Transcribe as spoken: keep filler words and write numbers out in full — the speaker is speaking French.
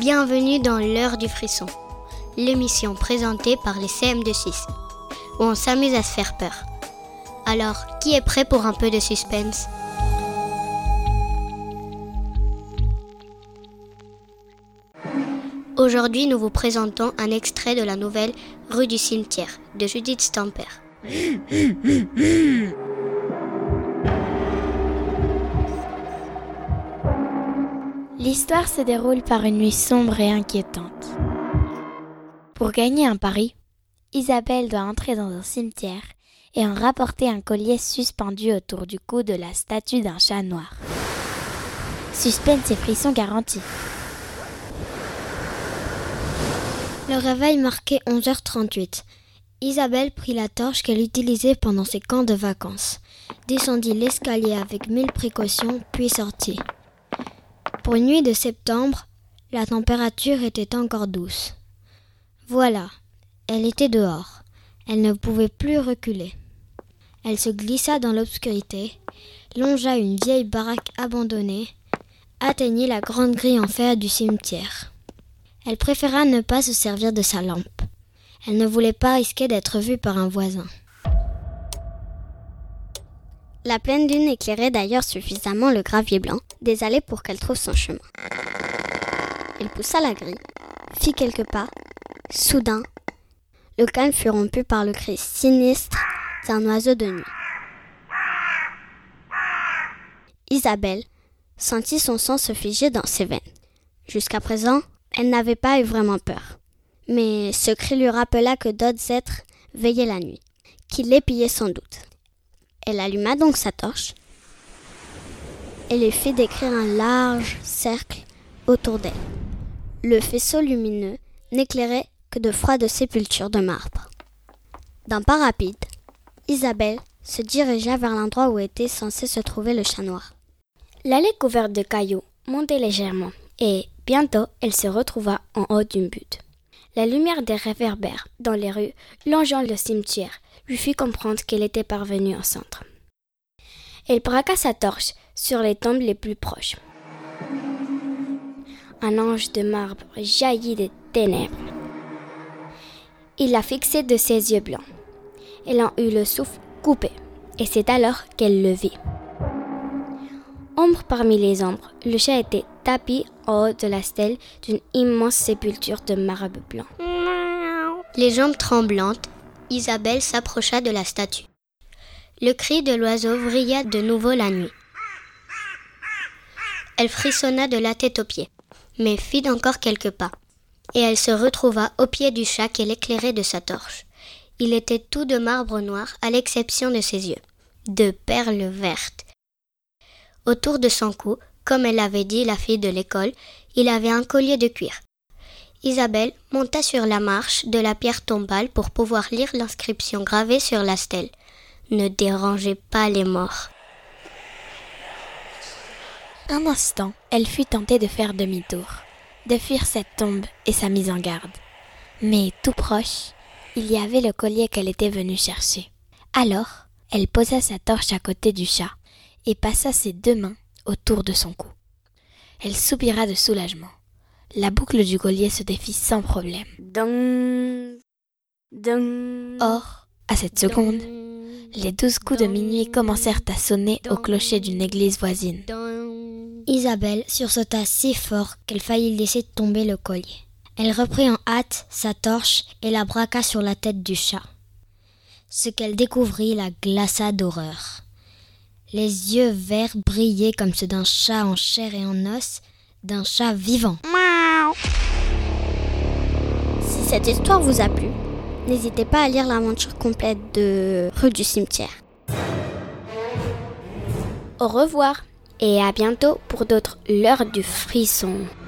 Bienvenue dans l'heure du frisson, l'émission présentée par les C M deux six, où on s'amuse à se faire peur. Alors, qui est prêt pour un peu de suspense ? Aujourd'hui, nous vous présentons un extrait de la nouvelle Rue du cimetière de Judith Stamper. L'histoire se déroule par une nuit sombre et inquiétante. Pour gagner un pari, Isabelle doit entrer dans un cimetière et en rapporter un collier suspendu autour du cou de la statue d'un chat noir. Suspense et frissons garantis. Le réveil marquait onze heures trente-huit. Isabelle prit la torche qu'elle utilisait pendant ses camps de vacances, descendit l'escalier avec mille précautions, puis sortit. Pour une nuit de septembre, la température était encore douce. Voilà, elle était dehors. Elle ne pouvait plus reculer. Elle se glissa dans l'obscurité, longea une vieille baraque abandonnée, atteignit la grande grille en fer du cimetière. Elle préféra ne pas se servir de sa lampe. Elle ne voulait pas risquer d'être vue par un voisin. La pleine lune éclairait d'ailleurs suffisamment le gravier blanc des allées pour qu'elle trouve son chemin. Elle poussa la grille, fit quelques pas. Soudain, le calme fut rompu par le cri sinistre d'un oiseau de nuit. Isabelle sentit son sang se figer dans ses veines. Jusqu'à présent, elle n'avait pas eu vraiment peur. Mais ce cri lui rappela que d'autres êtres veillaient la nuit, qui l'épiaient sans doute. Elle alluma donc sa torche et lui fit décrire un large cercle autour d'elle. Le faisceau lumineux n'éclairait que de froides sépultures de marbre. D'un pas rapide, Isabelle se dirigea vers l'endroit où était censé se trouver le chat noir. L'allée couverte de cailloux montait légèrement et, bientôt, elle se retrouva en haut d'une butte. La lumière des réverbères dans les rues longeant le cimetière lui fit comprendre qu'elle était parvenue au centre. Elle braqua sa torche sur les tombes les plus proches. Un ange de marbre jaillit des ténèbres. Il la fixait de ses yeux blancs. Elle en eut le souffle coupé, et c'est alors qu'elle le vit. Ombre parmi les ombres, le chat était tapi en haut de la stèle d'une immense sépulture de marbre blanc. Les jambes tremblantes, Isabelle s'approcha de la statue. Le cri de l'oiseau vrilla de nouveau la nuit. Elle frissonna de la tête aux pieds, mais fit encore quelques pas, et elle se retrouva au pied du chat qu'elle éclairait de sa torche. Il était tout de marbre noir, à l'exception de ses yeux, de perles vertes. Autour de son cou, comme elle l'avait dit la fille de l'école, il avait un collier de cuir. Isabelle monta sur la marche de la pierre tombale pour pouvoir lire l'inscription gravée sur la stèle. Ne dérangez pas les morts. Un instant, elle fut tentée de faire demi-tour, de fuir cette tombe et sa mise en garde. Mais tout proche, il y avait le collier qu'elle était venue chercher. Alors, elle posa sa torche à côté du chat et passa ses deux mains autour de son cou. Elle soupira de soulagement. La boucle du collier se défit sans problème. Dong, dong, Or, à cette seconde, les douze coups de minuit commencèrent à sonner au clocher d'une église voisine. dong. Isabelle sursauta si fort qu'elle faillit laisser tomber le collier. Elle reprit en hâte sa torche et la braqua sur la tête du chat. Ce qu'elle découvrit la glaça d'horreur. Les yeux verts brillaient comme ceux d'un chat en chair et en os, d'un chat vivant. Si cette histoire vous a plu, n'hésitez pas à lire l'aventure complète de Rue du cimetière. Au revoir et à bientôt pour d'autres L'heure du frisson.